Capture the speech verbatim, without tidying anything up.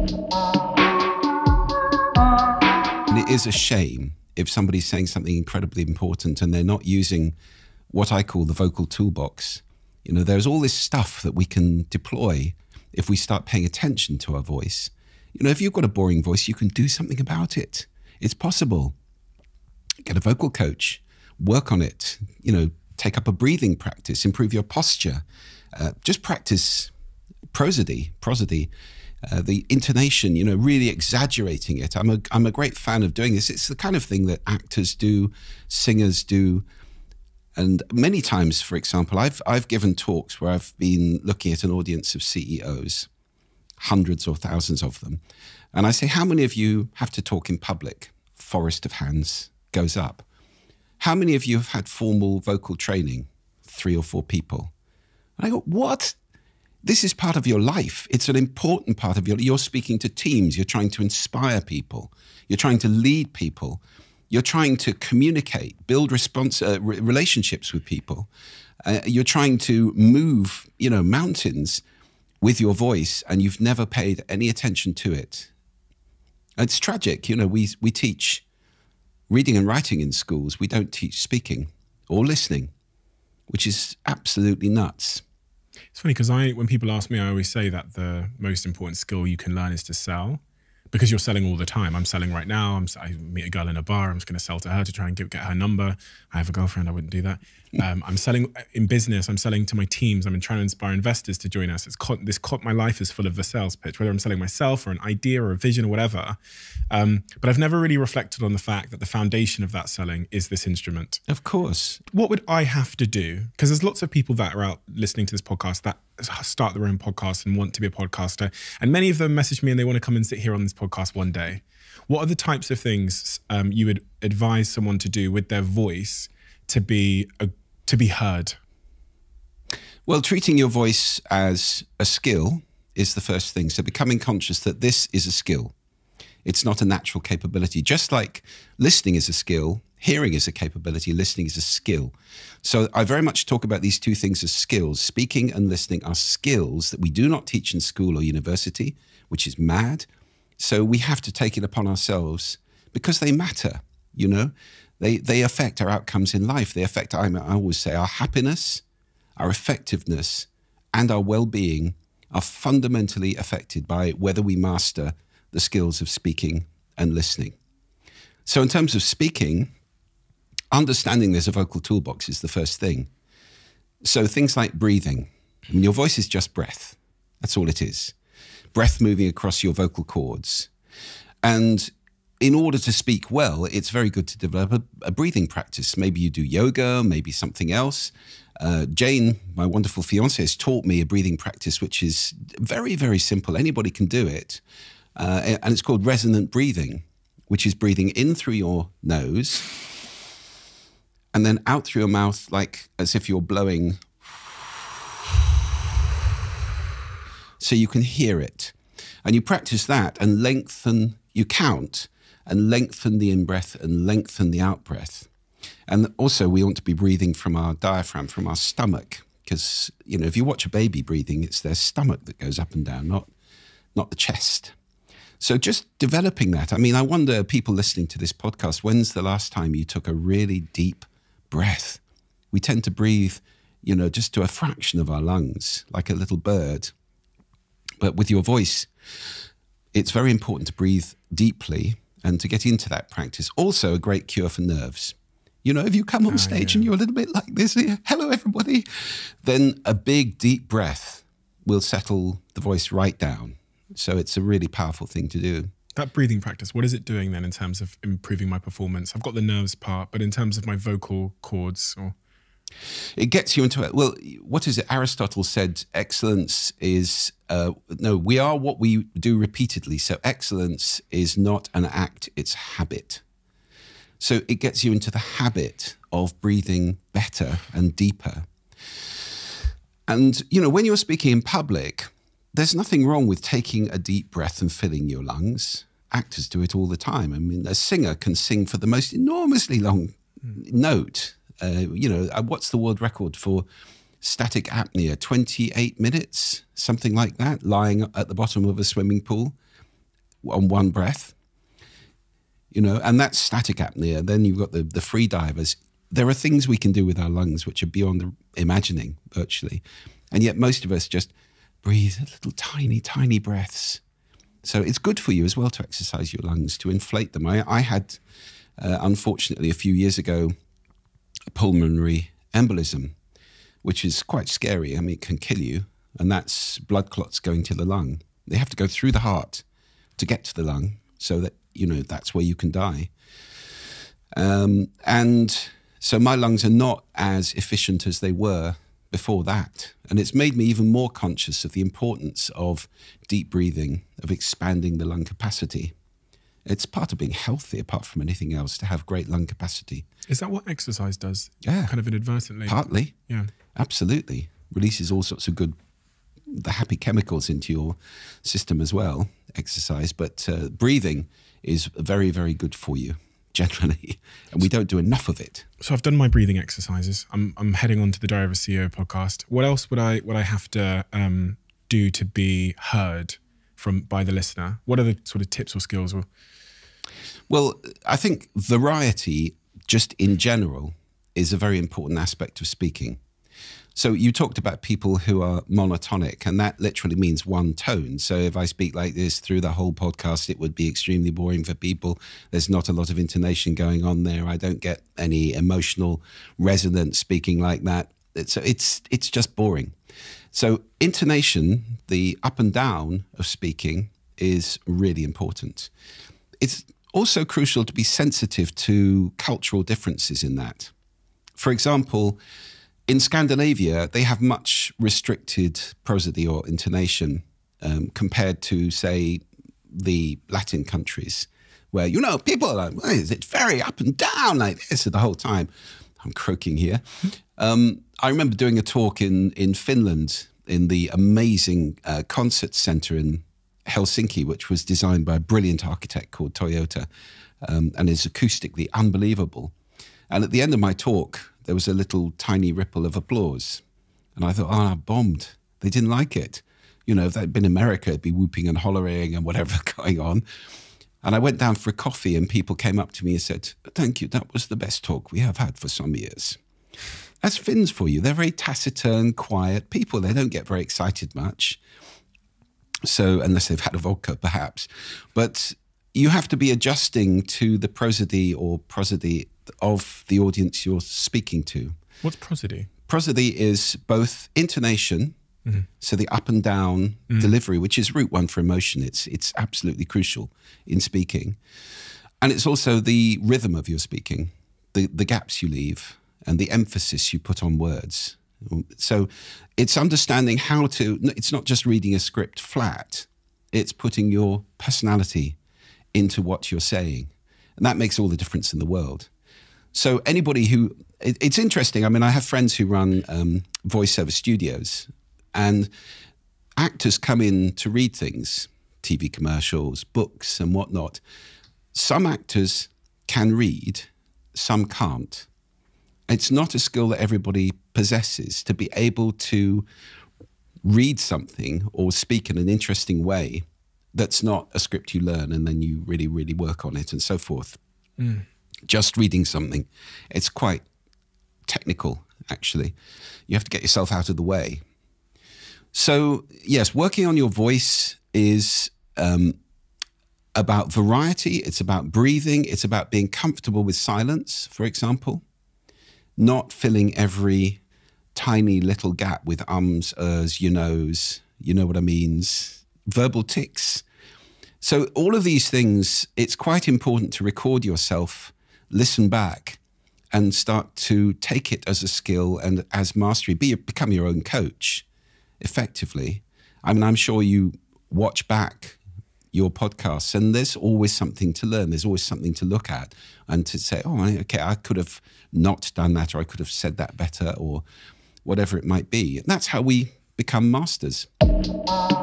And it is a shame if somebody's saying something incredibly important and they're not using what I call the vocal toolbox. You know, there's all this stuff that we can deploy if we start paying attention to our voice. You know, if you've got a boring voice, you can do something about it. It's possible. Get a vocal coach, work on it, you know, take up a breathing practice, improve your posture, uh, just practice prosody, prosody, uh, the intonation, you know, really exaggerating it. I'm a, I'm a great fan of doing this. It's the kind of thing that actors do, singers do. And many times, for example, I've, I've given talks where I've been looking at an audience of C E Os, hundreds or thousands of them. And I say, how many of you have to talk in public? Forest of hands goes up. How many of you have had formal vocal training? Three or four people. And I go, what? This is part of your life. It's an important part of your, you're speaking to teams. You're trying to inspire people. You're trying to lead people. You're trying to communicate, build response, uh, re relationships with people. Uh, you're trying to move, you know, mountains with your voice, and you've never paid any attention to it. It's tragic. You know, we, we teach reading and writing in schools. We don't teach speaking or listening, which is absolutely nuts. It's funny because I, when people ask me, I always say that the most important skill you can learn is to sell, because you're selling all the time. I'm selling right now. I'm, I meet a girl in a bar. I'm just going to sell to her to try and get, get her number. I have a girlfriend. I wouldn't do that. Um, I'm selling in business. I'm selling to my teams. I'm trying to inspire investors to join us. It's this my life is full of the sales pitch, whether I'm selling myself or an idea or a vision or whatever. Um, but I've never really reflected on the fact that the foundation of that selling is this instrument. Of course. What would I have to do? Because there's lots of people that are out listening to this podcast that start their own podcast and want to be a podcaster. And many of them message me and they want to come and sit here on this podcast one day. What are the types of things um, you would advise someone to do with their voice to be a, to be heard? Well, treating your voice as a skill is the first thing. So becoming conscious that this is a skill. It's not a natural capability. Just like listening is a skill, hearing is a capability, listening is a skill. So I very much talk about these two things as skills. Speaking and listening are skills that we do not teach in school or university, which is mad. So we have to take it upon ourselves because they matter, you know. They, they affect our outcomes in life. They affect, I always say, our happiness, our effectiveness, and our well-being are fundamentally affected by whether we master the skills of speaking and listening. So in terms of speaking, understanding there's a vocal toolbox is the first thing. So things like breathing. I mean, your voice is just breath. That's all it is. Breath moving across your vocal cords. And in order to speak well, it's very good to develop a, a breathing practice. Maybe you do yoga, maybe something else. Uh, Jane, my wonderful fiance, has taught me a breathing practice, which is very, very simple. Anybody can do it. Uh, and it's called resonant breathing, which is breathing in through your nose and then out through your mouth, like as if you're blowing. So you can hear it. And you practice that and lengthen, you count and lengthen the in-breath and lengthen the out-breath. And also we want to be breathing from our diaphragm, from our stomach, because, you know, if you watch a baby breathing, it's their stomach that goes up and down, not, not the chest. So just developing that. I mean, I wonder, people listening to this podcast, when's the last time you took a really deep breath? We tend to breathe, you know, just to a fraction of our lungs, like a little bird. But with your voice, it's very important to breathe deeply and to get into that practice. Also a great cure for nerves. You know, if you come on stage oh, yeah. and you're a little bit like this, hello everybody, then a big deep breath will settle the voice right down. So it's a really powerful thing to do. That breathing practice, what is it doing then in terms of improving my performance? I've got the nerves part, but in terms of my vocal cords or... It gets you into it. Well, what is it? Aristotle said excellence is, uh, no, we are what we do repeatedly. So excellence is not an act, it's habit. So it gets you into the habit of breathing better and deeper. And, you know, when you're speaking in public, there's nothing wrong with taking a deep breath and filling your lungs. Actors do it all the time. I mean, a singer can sing for the most enormously long mm. note. Uh, you know, what's the world record for static apnea? twenty-eight minutes, something like that, lying at the bottom of a swimming pool. on one breath, you know, and that's static apnea. Then you've got the, the free divers. There are things we can do with our lungs which are beyond the imagining virtually. And yet most of us just breathe little tiny, tiny breaths. So it's good for you as well to exercise your lungs, to inflate them. I, I had, uh, unfortunately, a few years ago, a pulmonary embolism, which is quite scary. I mean, it can kill you. And that's blood clots going to the lung. They have to go through the heart to get to the lung so that, you know, that's where you can die. Um, and so my lungs are not as efficient as they were before that. And it's made me even more conscious of the importance of deep breathing, of expanding the lung capacity. It's part of being healthy, apart from anything else, to have great lung capacity. Is that what exercise does? Yeah. Kind of inadvertently? Partly. Yeah. Absolutely. Releases all sorts of good, the happy chemicals into your system as well, exercise. But uh, breathing is very, very good for you, generally. And we don't do enough of it. So I've done my breathing exercises. I'm I'm heading on to the Diary of a C E O podcast. What else would I would I have to um, do to be heard from by the listener? What are the sort of tips or skills? Or Well, I think variety, just in general, is a very important aspect of speaking. So you talked about people who are monotonic, and that literally means one tone. So if I speak like this through the whole podcast, it would be extremely boring for people. There's not a lot of intonation going on there. I don't get any emotional resonance speaking like that. It's it's it's just boring. So intonation, the up and down of speaking, is really important. It's also crucial to be sensitive to cultural differences in that. For example, in Scandinavia, they have much restricted prosody or intonation um, compared to, say, the Latin countries, where, you know, people are like, well, it's very up and down like this the whole time. I'm croaking here. Um, I remember doing a talk in, in Finland in the amazing uh, concert center in Helsinki, which was designed by a brilliant architect called Toyota, um, and is acoustically unbelievable. And at the end of my talk, there was a little tiny ripple of applause. And I thought, oh, I bombed. They didn't like it. You know, if they'd been in America, it'd be whooping and hollering and whatever going on. And I went down for a coffee and people came up to me and said, thank you, that was the best talk we have had for some years. That's Finns for you. They're very taciturn, quiet people. They don't get very excited much. So, unless they've had a vodka, perhaps. But you have to be adjusting to the prosody or prosody of the audience you're speaking to. What's prosody? Prosody is both intonation, mm-hmm. so the up and down mm-hmm. delivery, which is route one for emotion. It's it's absolutely crucial in speaking. And it's also the rhythm of your speaking, the, the gaps you leave, and the emphasis you put on words. So it's understanding how to, it's not just reading a script flat, it's putting your personality into what you're saying. And that makes all the difference in the world. So anybody who, it, it's interesting, I mean, I have friends who run um, voiceover studios, and actors come in to read things, T V commercials, books and whatnot. Some actors can read, some can't. It's not a skill that everybody possesses, to be able to read something or speak in an interesting way that's not a script you learn and then you really, really work on it and so forth. Mm. Just reading something, it's quite technical, actually. You have to get yourself out of the way. So, yes, working on your voice is um, about variety. It's about breathing. It's about being comfortable with silence, for example. Not filling every tiny little gap with ums, ers, you knows, you know what I means, verbal tics. So all of these things, it's quite important to record yourself, listen back, and start to take it as a skill and as mastery. Be become your own coach, effectively. I mean, I'm sure you watch back your podcasts and there's always something to learn. There's always something to look at and to say, oh, okay, I could have not done that, or I could have said that better, or whatever it might be. And that's how we become masters.